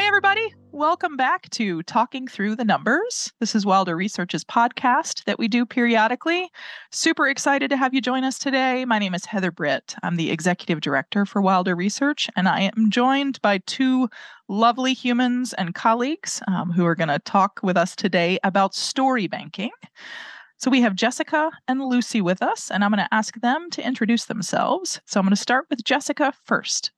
Hi, everybody. Welcome back to Talking Through the Numbers. This is Wilder Research's podcast that we do periodically. Super excited to have you join us today. My name is Heather Britt. I'm the Executive Director for Wilder Research, and I am joined by two lovely humans and colleagues who are going to talk with us today about story banking. So we have Jessica and Lucy with us, and I'm going to ask them to introduce themselves. So I'm going to start with Jessica first.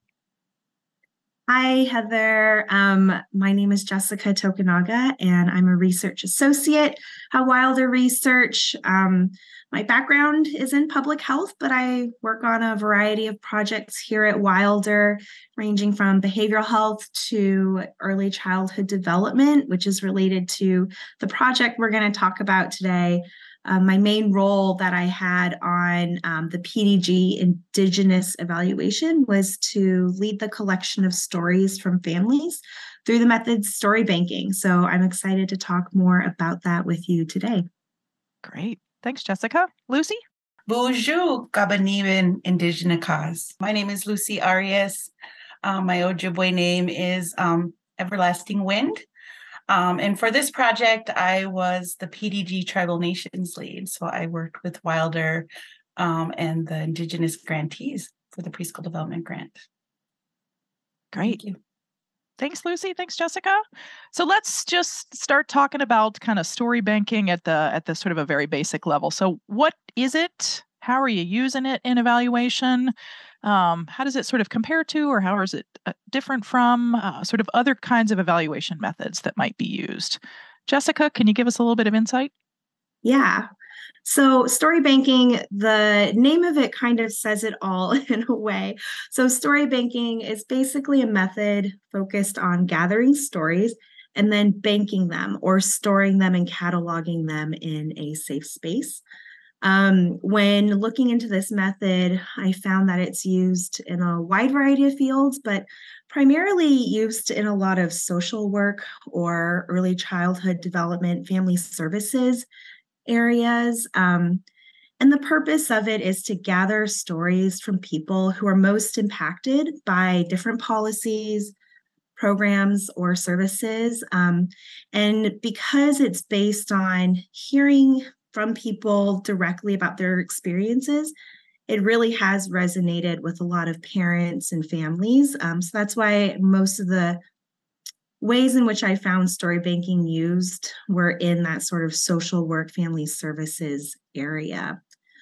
Hi, Heather. My name is Jessica Tokunaga, and I'm a research associate at Wilder Research. My background is in public health, but I work on a variety of projects here at Wilder, ranging from behavioral health to early childhood development, which is related to the project we're going to talk about today. My main role that I had on the PDG Indigenous evaluation was to lead the collection of stories from families through the method story banking. So I'm excited to talk more about that with you today. Great. Thanks, Jessica. Lucy? Bonjour, Kabaniban Indigenous. My name is Lucy Arias. My Ojibwe name is Everlasting Wind. And for this project, I was the PDG Tribal Nations lead. So I worked with Wilder and the Indigenous grantees for the Preschool Development Grant. Great. Thank you. Thanks, Lucy. Thanks, Jessica. So let's just start talking about kind of story banking at the sort of a very basic level. So what is it? How are you using it in evaluation? How does it sort of compare to, or how is it different from sort of other kinds of evaluation methods that might be used? Jessica, can you give us a little bit of insight? Yeah. So story banking, the name of it kind of says it all in a way. So story banking is basically a method focused on gathering stories and then banking them or storing them and cataloging them in a safe space. When looking into this method, I found that it's used in a wide variety of fields, but primarily used in a lot of social work or early childhood development, family services areas. And the purpose of it is to gather stories from people who are most impacted by different policies, programs, or services. And because it's based on hearing from people directly about their experiences, it really has resonated with a lot of parents and families. So that's why most of the ways in which I found story banking used were in that sort of social work, family services area.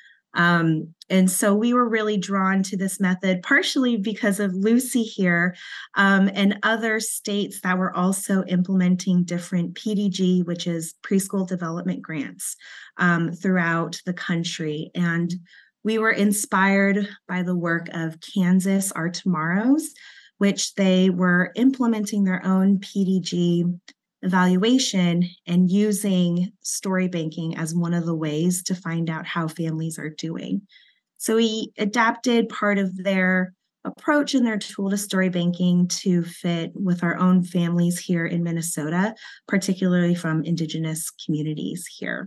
And so we were really drawn to this method, partially because of Lucy here and other states that were also implementing different PDG, which is preschool development grants throughout the country. And we were inspired by the work of Kansas Our Tomorrows, which they were implementing their own PDG evaluation and using story banking as one of the ways to find out how families are doing. So we adapted part of their approach and their tool to story banking to fit with our own families here in Minnesota, particularly from Indigenous communities here.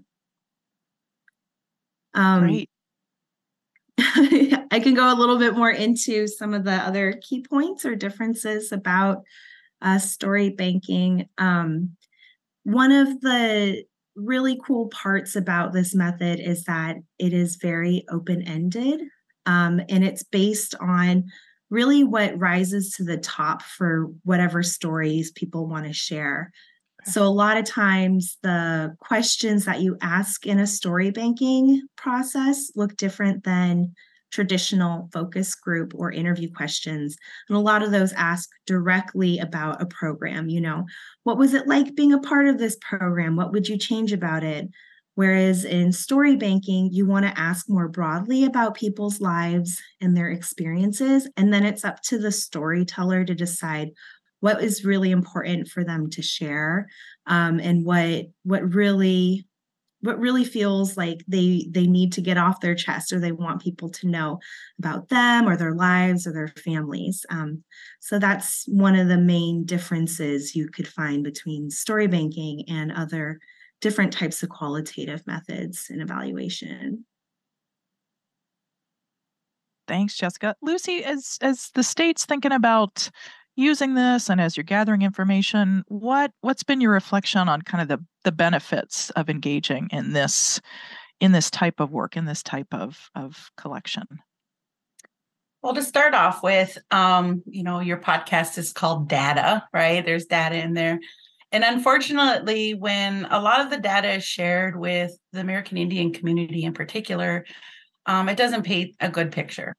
Great. I can go a little bit more into some of the other key points or differences about story banking. One of the really cool parts about this method is that it is very open-ended, and it's based on really what rises to the top for whatever stories people want to share. So a lot of times the questions that you ask in a story banking process look different than traditional focus group or interview questions. And a lot of those ask directly about a program. You know, what was it like being a part of this program? What would you change about it? Whereas in story banking, you want to ask more broadly about people's lives and their experiences. And then it's up to the storyteller to decide what is really important for them to share, and what really feels like they need to get off their chest, or they want people to know about them or their lives or their families. So that's one of the main differences you could find between story banking and other different types of qualitative methods in evaluation. Thanks, Jessica. Lucy, as the state's thinking about using this and as you're gathering information, what's been your reflection on kind of the benefits of engaging in this type of work, in this type of collection? Well, to start off with, your podcast is called Data, right? There's data in there. And unfortunately, when a lot of the data is shared with the American Indian community in particular, it doesn't paint a good picture.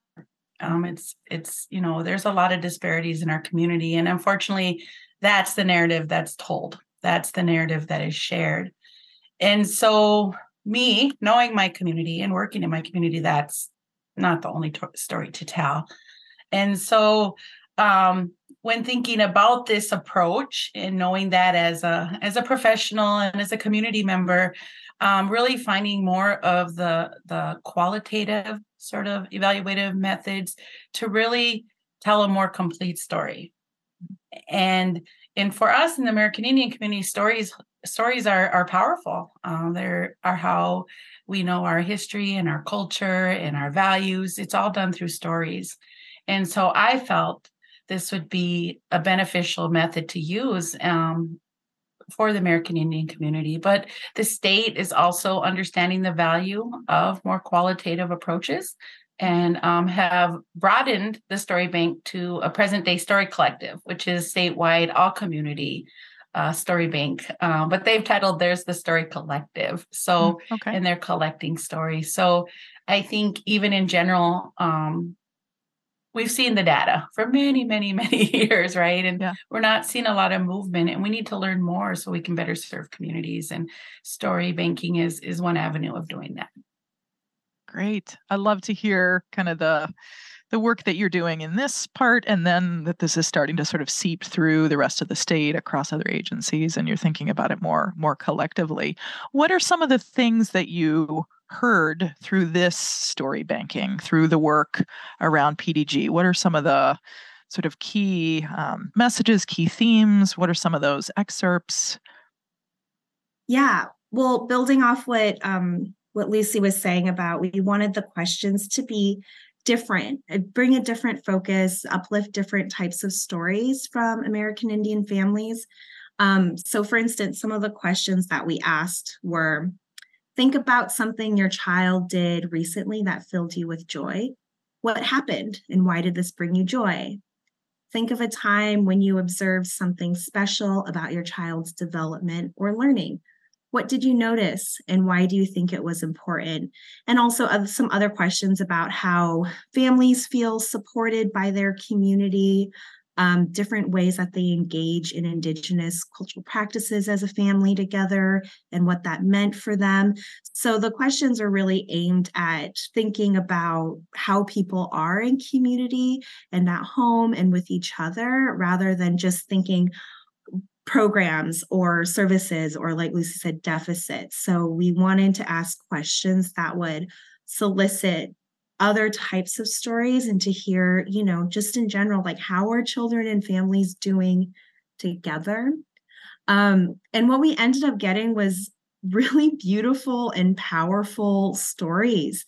There's a lot of disparities in our community. And unfortunately, that's the narrative that's told. That's the narrative that is shared. And so me knowing my community and working in my community, that's not the only story to tell. And so when thinking about this approach and knowing that as a professional and as a community member, really finding more of the qualitative sort of evaluative methods to really tell a more complete story. And for us in the American Indian community, stories are powerful. They are how we know our history and our culture and our values. It's all done through stories. And so I felt this would be a beneficial method to use for the American Indian community. But the state is also understanding the value of more qualitative approaches and have broadened the Story Bank to a present-day story collective, which is statewide, all-community story bank. But they've titled theirs the Story Collective. So, Okay. And they're collecting stories. So I think even in general, we've seen the data for many, many, many years, right? And we're not seeing a lot of movement, and we need to learn more so we can better serve communities. And story banking is one avenue of doing that. Great. I love to hear kind of the work that you're doing in this part, and then that this is starting to sort of seep through the rest of the state across other agencies, and you're thinking about it more collectively. What are some of the things that you heard through this story banking, through the work around PDG? What are some of the sort of key messages, key themes? What are some of those excerpts? Yeah, well, building off what Lucy was saying about, we wanted the questions to be different, bring a different focus, uplift different types of stories from American Indian families. So for instance, some of the questions that we asked were, think about something your child did recently that filled you with joy. What happened and why did this bring you joy? Think of a time when you observed something special about your child's development or learning. What did you notice and why do you think it was important? And also some other questions about how families feel supported by their community, different ways that they engage in Indigenous cultural practices as a family together and what that meant for them. So the questions are really aimed at thinking about how people are in community and at home and with each other, rather than just thinking programs or services or, like Lucy said, deficits. So we wanted to ask questions that would solicit other types of stories and to hear, just in general, like, how are children and families doing together? And what we ended up getting was really beautiful and powerful stories.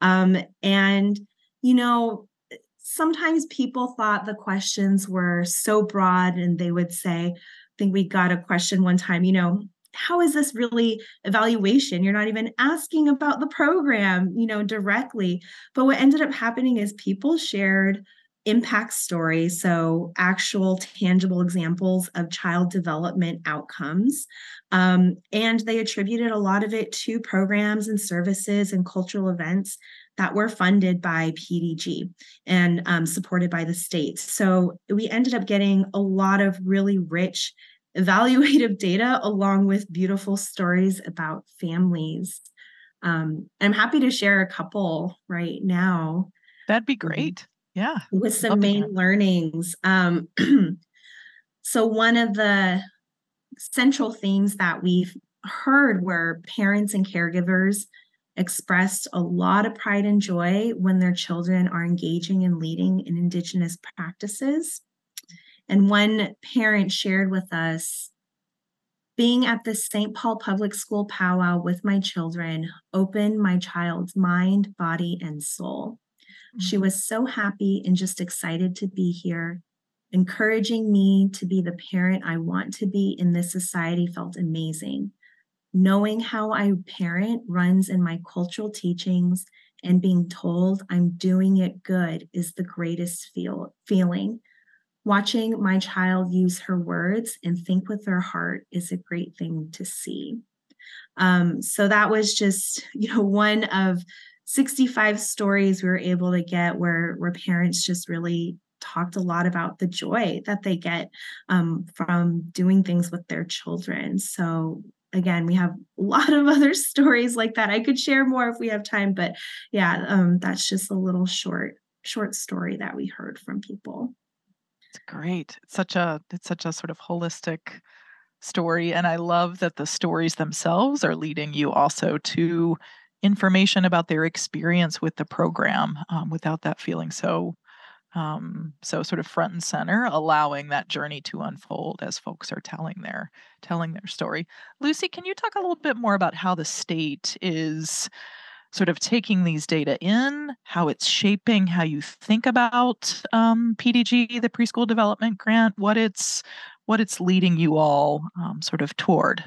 Sometimes people thought the questions were so broad, and they would say, I think we got a question one time, how is this really evaluation? You're not even asking about the program, directly. But what ended up happening is people shared impact stories, so actual tangible examples of child development outcomes. And they attributed a lot of it to programs and services and cultural events that were funded by PDG and supported by the state. So we ended up getting a lot of really rich evaluative data along with beautiful stories about families. I'm happy to share a couple right now. That'd be great. Yeah. With some main learnings. So one of the central themes that we've heard were parents and caregivers expressed a lot of pride and joy when their children are engaging and leading in Indigenous practices. And one parent shared with us, being at the St. Paul Public School powwow with my children opened my child's mind, body, and soul. She was so happy and just excited to be here. Encouraging me to be the parent I want to be in this society felt amazing. Knowing how I parent runs in my cultural teachings and being told I'm doing it good is the greatest feeling. Watching my child use her words and think with their heart is a great thing to see. So that was just, one of 65 stories we were able to get where parents just really talked a lot about the joy that they get from doing things with their children. So again, we have a lot of other stories like that. I could share more if we have time, but yeah, that's just a little short story that we heard from people. It's great. It's such a sort of holistic story, and I love that the stories themselves are leading you also to information about their experience with the program, without that feeling so sort of front and center, allowing that journey to unfold as folks are telling their story. Lucy, can you talk a little bit more about how the state is sort of taking these data in, how it's shaping how you think about PDG, the Preschool Development Grant, what it's leading you all sort of toward?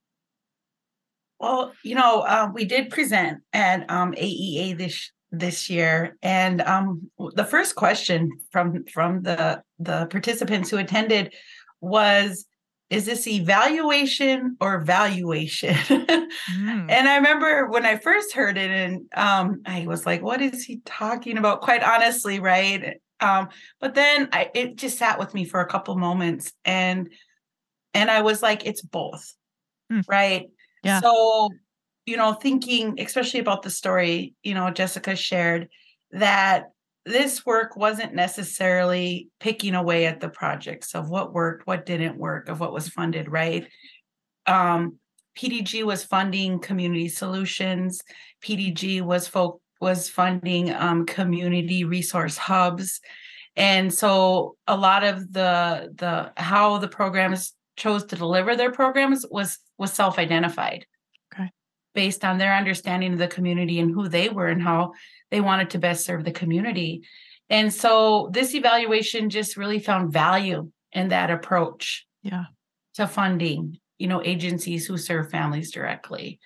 Well, we did present at AEA this year, and the first question from the participants who attended was, is this evaluation or valuation? And I remember when I first heard it, and I was like, what is he talking about? Quite honestly, right? But then it just sat with me for a couple moments, and I was like, it's both, right? Yeah. So, thinking especially about the story, Jessica shared, that this work wasn't necessarily picking away at the projects of what worked, what didn't work, of what was funded, right? PDG was funding community solutions. PDG was funding community resource hubs. And so a lot of the how the programs chose to deliver their programs was self-identified. Okay. Based on their understanding of the community and who they were and how they wanted to best serve the community. And so this evaluation just really found value in that approach to funding, agencies who serve families directly.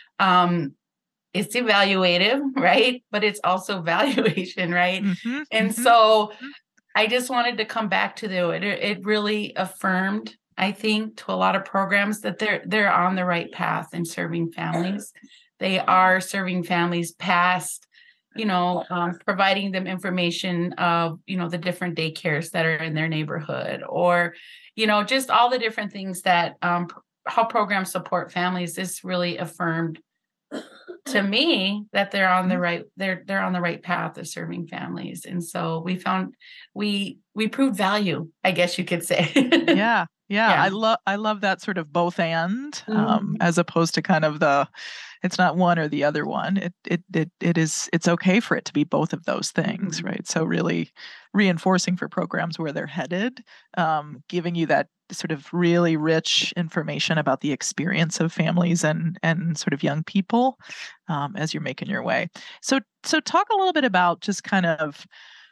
It's evaluative, right? But it's also valuation, right? So I just wanted to come back to it really affirmed, I think, to a lot of programs that they're on the right path in serving families. They are serving families past, providing them information of, the different daycares that are in their neighborhood, or, just all the different things that how programs support families. This really affirmed to me that they're on the right they're on the right path of serving families. And so we found we proved value, I guess you could say. Yeah. I love that sort of both and, as opposed to kind of it's not one or the other one. It's okay for it to be both of those things, right? So really reinforcing for programs where they're headed, giving you that sort of really rich information about the experience of families and sort of young people, as you're making your way. So talk a little bit about just kind of,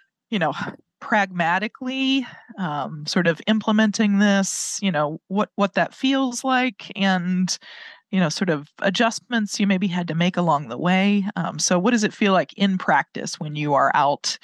pragmatically, sort of implementing this, what that feels like, and sort of adjustments you maybe had to make along the way. So what does it feel like in practice when you are out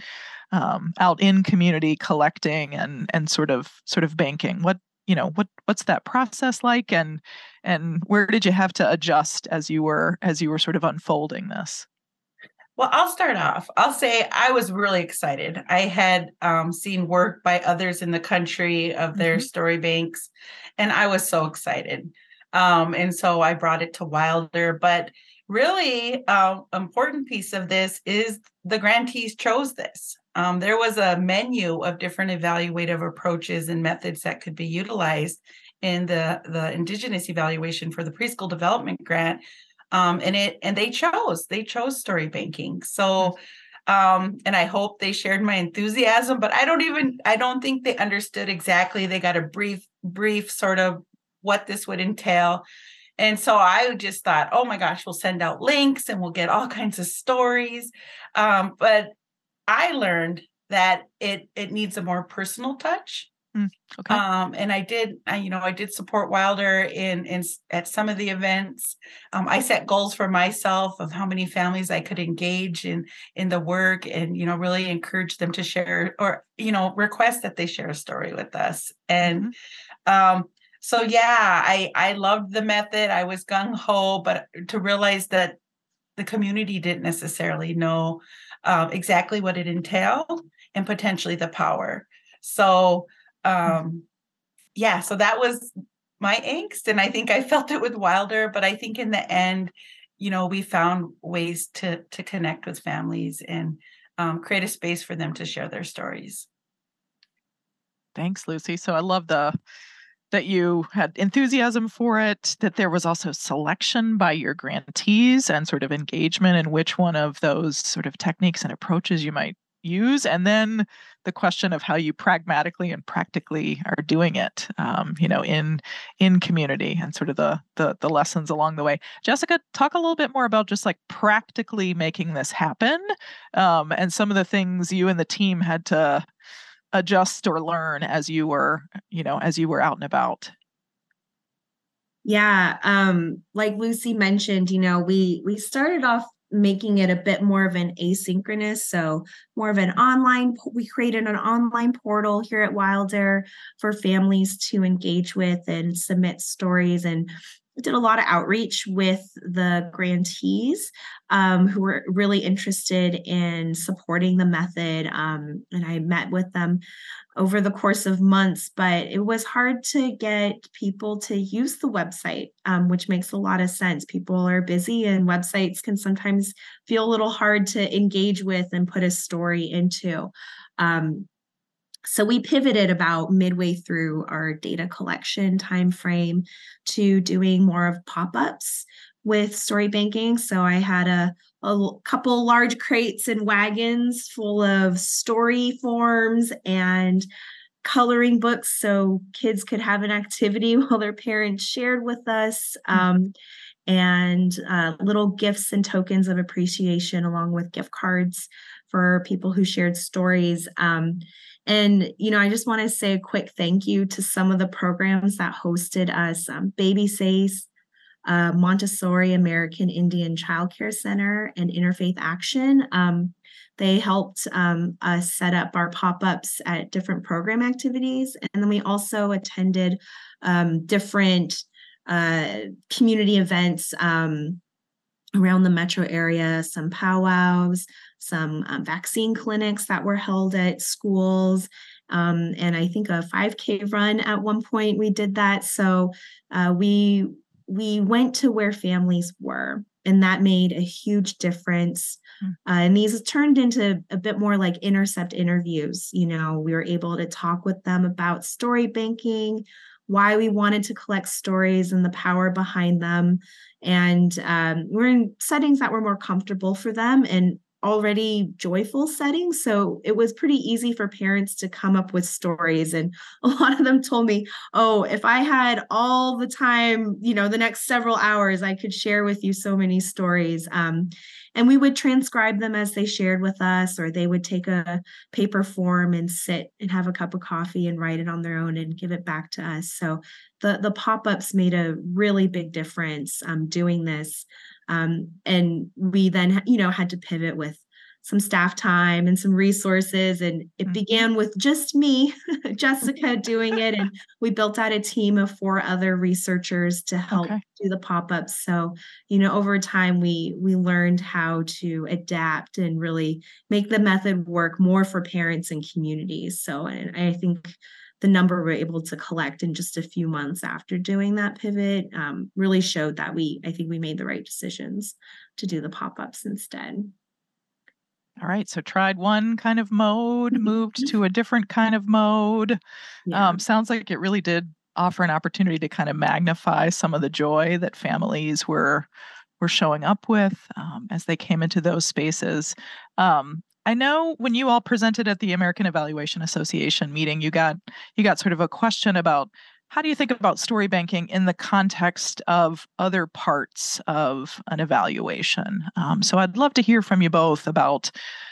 in community collecting and sort of banking? What's that process like, and where did you have to adjust as you were sort of unfolding this? Well, I'll start off. I'll say I was really excited. I had seen work by others in the country of their story banks, and I was so excited. And so I brought it to Wilder. But really, important piece of this is the grantees chose this. There was a menu of different evaluative approaches and methods that could be utilized in the Indigenous evaluation for the Preschool Development Grant. And they chose story banking. So, and I hope they shared my enthusiasm, but I don't think they understood exactly. They got a brief sort of what this would entail. And so I just thought, oh my gosh, we'll send out links and we'll get all kinds of stories. But I learned that it needs a more personal touch Okay. And I did support Wilder in at some of the events. I set goals for myself of how many families I could engage in the work, and really encourage them to share, or request that they share a story with us. And so yeah, I loved the method. I was gung ho, but to realize that the community didn't necessarily know exactly what it entailed and potentially the power. So so that was my angst, and I think I felt it with Wilder, but I think in the end, we found ways to connect with families and create a space for them to share their stories. Thanks, Lucy. So I love that you had enthusiasm for it, that there was also selection by your grantees and sort of engagement in which one of those sort of techniques and approaches you might use, and then the question of how you pragmatically and practically are doing it, in community, and sort of the lessons along the way. Jessica, talk a little bit more about just like practically making this happen, and some of the things you and the team had to adjust or learn as you were out and about. Yeah, like Lucy mentioned, we started off making it a bit more of an asynchronous, so more of an we created an online portal here at Wilder for families to engage with and submit stories, and did a lot of outreach with the grantees who were really interested in supporting the method. And I met with them over the course of months, but it was hard to get people to use the website, which makes a lot of sense. People are busy, and websites can sometimes feel a little hard to engage with and put a story into. So we pivoted about midway through our data collection timeframe to doing more of pop-ups with story banking. So I had a couple large crates and wagons full of story forms and coloring books so kids could have an activity while their parents shared with us, and little gifts and tokens of appreciation along with gift cards for people who shared stories. And, I just want to say a quick thank you to some of the programs that hosted us. Baby Safe, Montessori American Indian Child Care Center, and Interfaith Action. They helped us set up our pop-ups at different program activities. And then we also attended different community events around the metro area, some powwows, some vaccine clinics that were held at schools, and I think a 5K run at one point we did that. So we went to where families were, and that made a huge difference. And these turned into a bit more like intercept interviews. We were able to talk with them about story banking, why we wanted to collect stories and the power behind them. And we're in settings that were more comfortable for them and already joyful settings. So it was pretty easy for parents to come up with stories. And a lot of them told me, oh, if I had all the time, the next several hours, I could share with you so many stories. And we would transcribe them as they shared with us, or they would take a paper form and sit and have a cup of coffee and write it on their own and give it back to us. So the pop-ups made a really big difference doing this. And we then, had to pivot with some staff time and some resources. And it began with just me, Jessica, doing it. And we built out a team of 4 other researchers to help do the pop-ups. So, over time, we learned how to adapt and really make the method work more for parents and communities. So, and I think the number we're able to collect in just a few months after doing that pivot really showed that I think we made the right decisions to do the pop-ups instead. All right. So tried one kind of mode, moved to a different kind of mode. Yeah. Sounds like it really did offer an opportunity to kind of magnify some of the joy that families were showing up with as they came into those spaces. I know when you all presented at the American Evaluation Association meeting, you got sort of a question about how do you think about story banking in the context of other parts of an evaluation? So I'd love to hear from you both about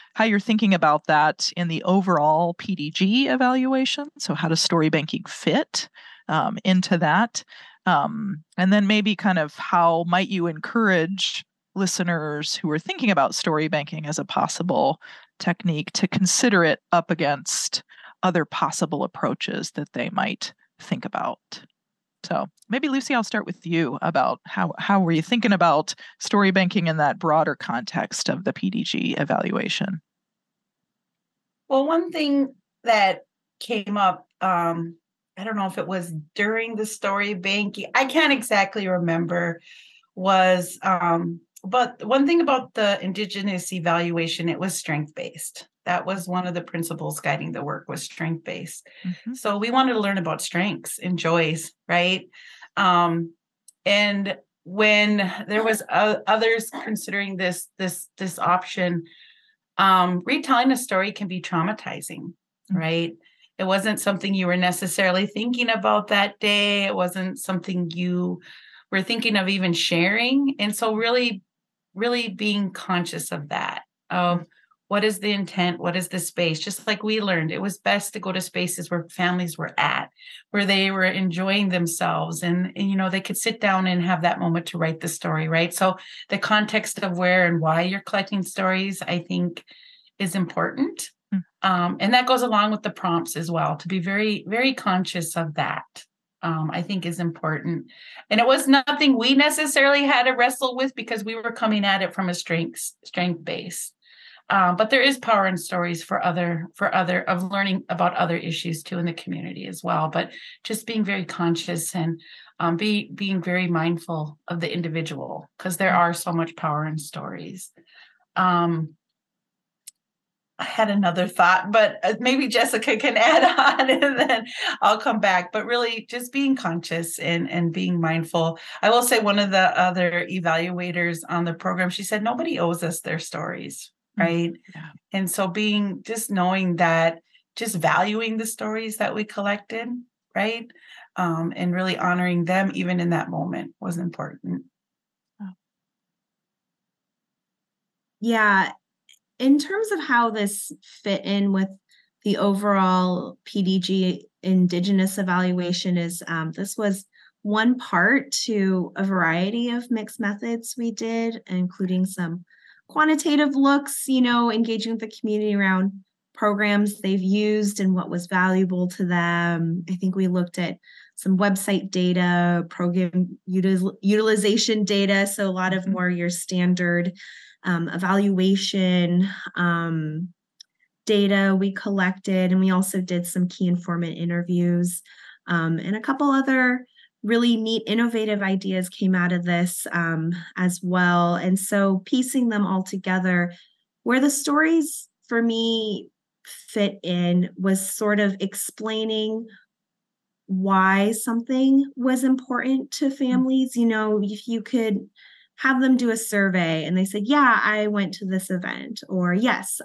how you're thinking about that in the overall PDG evaluation. So how does story banking fit into that? And then maybe kind of how might you encourage listeners who are thinking about story banking as a possible technique to consider it up against other possible approaches that they might think about. So maybe Lucy, I'll start with you about how were you thinking about story banking in that broader context of the PDG evaluation? Well, one thing that came up, I don't know if it was during the story banking, I can't exactly remember, was but one thing about the Indigenous evaluation, it was strength-based. That was one of the principles guiding the work, was strength-based. Mm-hmm. So we wanted to learn about strengths and joys, right? And when there was others considering this option, retelling a story can be traumatizing, right? It wasn't something you were necessarily thinking about that day. It wasn't something you were thinking of even sharing. And so really being conscious of that, of what is the intent, what is the space? Just like we learned, it was best to go to spaces where families were at, where they were enjoying themselves and they could sit down and have that moment to write the story, right? So the context of where and why you're collecting stories, I think, is important. And that goes along with the prompts as well, to be very, very conscious of that. I think is important. And it was nothing we necessarily had to wrestle with because we were coming at it from a strength base. But there is power in stories for other of learning about other issues too in the community as well. But just being very conscious and being very mindful of the individual, because there are so much power in stories. I had another thought, but maybe Jessica can add on and then I'll come back. But really just being conscious and being mindful. I will say one of the other evaluators on the program, she said, nobody owes us their stories, right? Yeah. And so just knowing that, just valuing the stories that we collected, right? And really honoring them even in that moment was important. Yeah. In terms of how this fit in with the overall PDG Indigenous evaluation is this was one part to a variety of mixed methods we did, including some quantitative looks, engaging with the community around programs they've used and what was valuable to them. I think we looked at some website data, program utilization data, so a lot of more your standard evaluation data we collected, and we also did some key informant interviews, and a couple other really neat, innovative ideas came out of this as well. And so piecing them all together, where the stories for me fit in was sort of explaining why something was important to families. If you could have them do a survey and they said, yeah, I went to this event, or yes,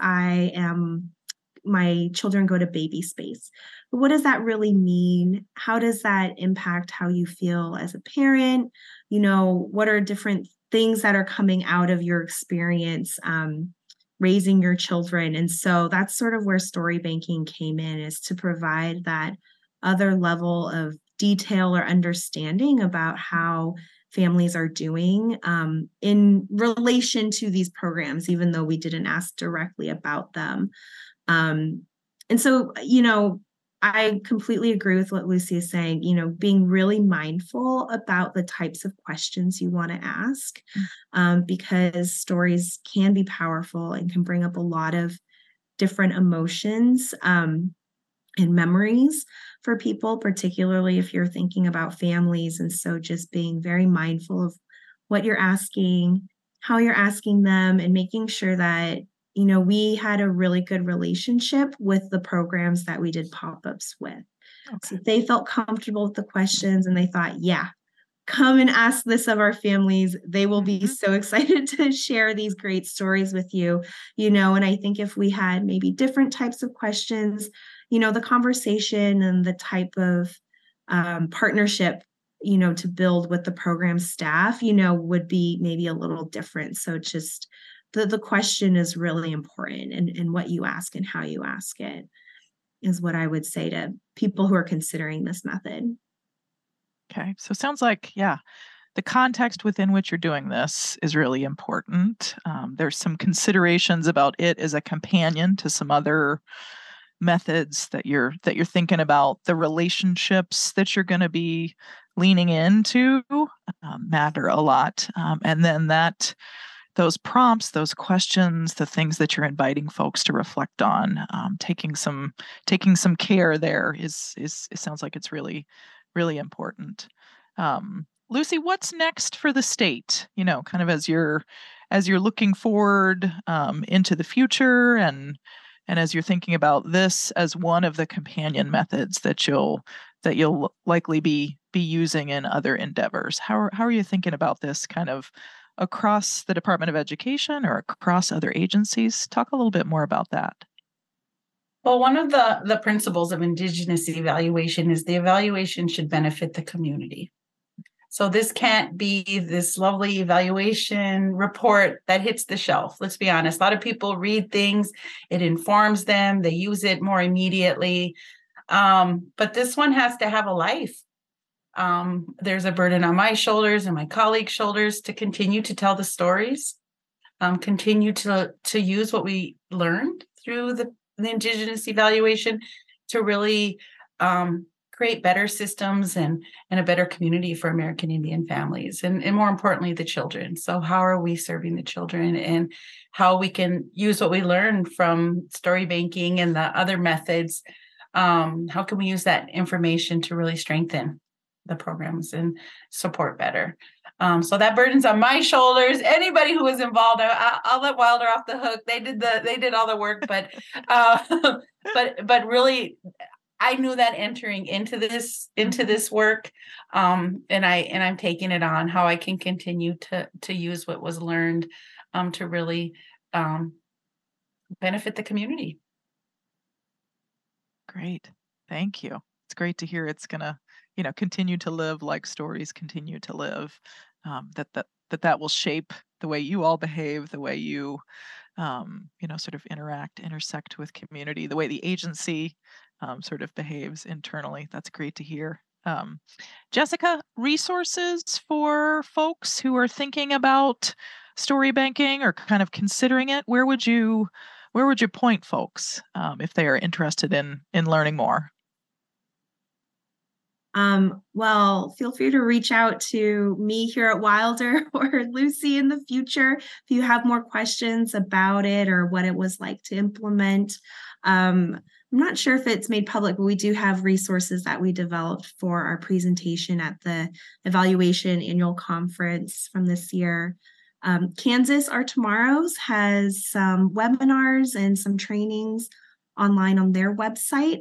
my children go to baby space. But what does that really mean? How does that impact how you feel as a parent? What are different things that are coming out of your experience raising your children? And so that's sort of where story banking came in, is to provide that other level of detail or understanding about how families are doing in relation to these programs, even though we didn't ask directly about them. And so, I completely agree with what Lucy is saying, being really mindful about the types of questions you want to ask, because stories can be powerful and can bring up a lot of different emotions and memories for people, particularly if you're thinking about families. And so just being very mindful of what you're asking, how you're asking them, and making sure that, we had a really good relationship with the programs that we did pop-ups with. Okay. So they felt comfortable with the questions and they thought, yeah, come and ask this of our families. They will be so excited to share these great stories with you, and I think if we had maybe different types of questions, the conversation and the type of partnership, to build with the program staff, would be maybe a little different. So just the question is really important, and what you ask and how you ask it is what I would say to people who are considering this method. Okay. So it sounds like, yeah, the context within which you're doing this is really important. There's some considerations about it as a companion to some other methods that you're thinking about. The relationships that you're going to be leaning into matter a lot, and then those prompts, those questions, the things that you're inviting folks to reflect on, taking some care there is it sounds like it's really, really important. Lucy, what's next for the state? Kind of as you're looking forward into the future, and as you're thinking about this as one of the companion methods that you'll likely be using in other endeavors. How are you thinking about this kind of across the Department of Education or across other agencies? Talk a little bit more about that. Well, one of the principles of Indigenous evaluation is the evaluation should benefit the community. So this can't be this lovely evaluation report that hits the shelf. Let's be honest. A lot of people read things, it informs them, they use it more immediately. But this one has to have a life. There's a burden on my shoulders and my colleagues' shoulders to continue to tell the stories, continue to use what we learned through the Indigenous evaluation to really create better systems and a better community for American Indian families, and more importantly, the children. So how are we serving the children, and how we can use what we learned from story banking and the other methods? How can we use that information to really strengthen the programs and support better? So that burden's on my shoulders. Anybody who was involved, I'll let Wilder off the hook. They did all the work, but really, I knew that entering into this work, and I'm taking it on, how I can continue to use what was learned to really benefit the community. Great, thank you. It's great to hear it's gonna, continue to live like stories continue to live. That will shape the way you all behave, the way you, sort of intersect with community, the way the agency sort of behaves internally. That's great to hear. Jessica, resources for folks who are thinking about story banking or kind of considering it, where would you point folks if they are interested in learning more? Well, feel free to reach out to me here at Wilder or Lucy in the future if you have more questions about it or what it was like to implement. I'm not sure if it's made public, but we do have resources that we developed for our presentation at the Evaluation Annual Conference from this year. Kansas Our Tomorrows has some webinars and some trainings online on their website.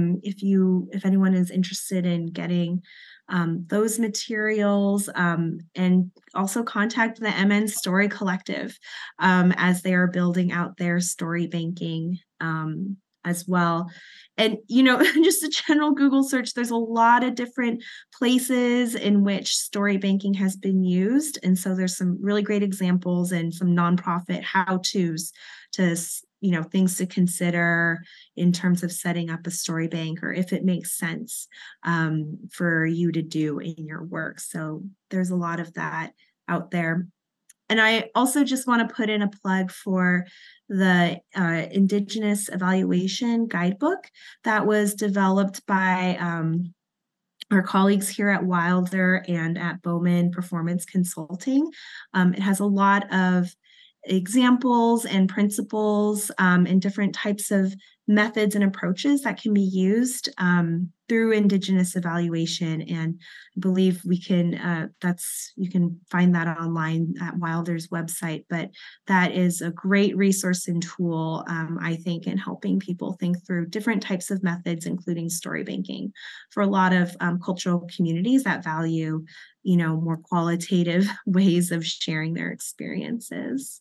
If anyone is interested in getting those materials, and also contact the MN Story Collective as they are building out their story banking as well. And, just a general Google search, there's a lot of different places in which story banking has been used. And so there's some really great examples and some nonprofit how-tos to, things to consider in terms of setting up a story bank, or if it makes sense for you to do in your work. So there's a lot of that out there. And I also just want to put in a plug for the Indigenous Evaluation Guidebook that was developed by our colleagues here at Wilder and at Bowman Performance Consulting. It has a lot of examples and principles and different types of methods and approaches that can be used through Indigenous evaluation. And I believe you can find that online at Wilder's website, but that is a great resource and tool, I think, in helping people think through different types of methods, including story banking, for a lot of cultural communities that value, more qualitative ways of sharing their experiences.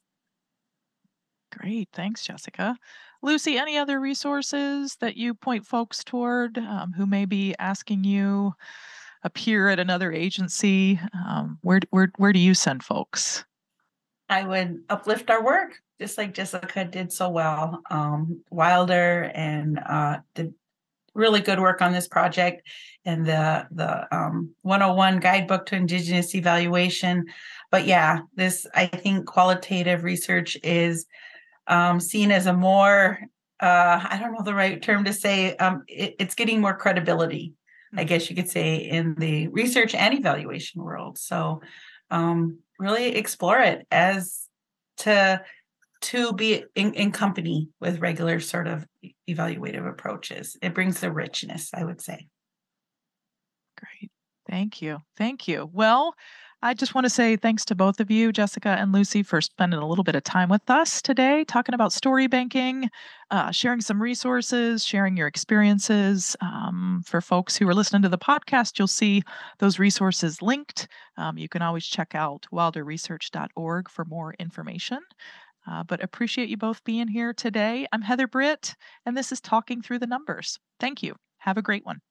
Great. Thanks, Jessica. Lucy, any other resources that you point folks toward who may be asking you appear at another agency? Where do you send folks? I would uplift our work, just like Jessica did so well. Wilder and did really good work on this project, and the 101 guidebook to Indigenous evaluation. But yeah, this, I think qualitative research is seen as a more, I don't know the right term to say, it's getting more credibility, I guess you could say, in the research and evaluation world. So really explore it as to be in company with regular sort of evaluative approaches. It brings the richness, I would say. Great. Thank you. Thank you. Well, I just want to say thanks to both of you, Jessica and Lucy, for spending a little bit of time with us today, talking about story banking, sharing some resources, sharing your experiences. For folks who are listening to the podcast, you'll see those resources linked. You can always check out wilderresearch.org for more information. But appreciate you both being here today. I'm Heather Britt, and this is Talking Through the Numbers. Thank you. Have a great one.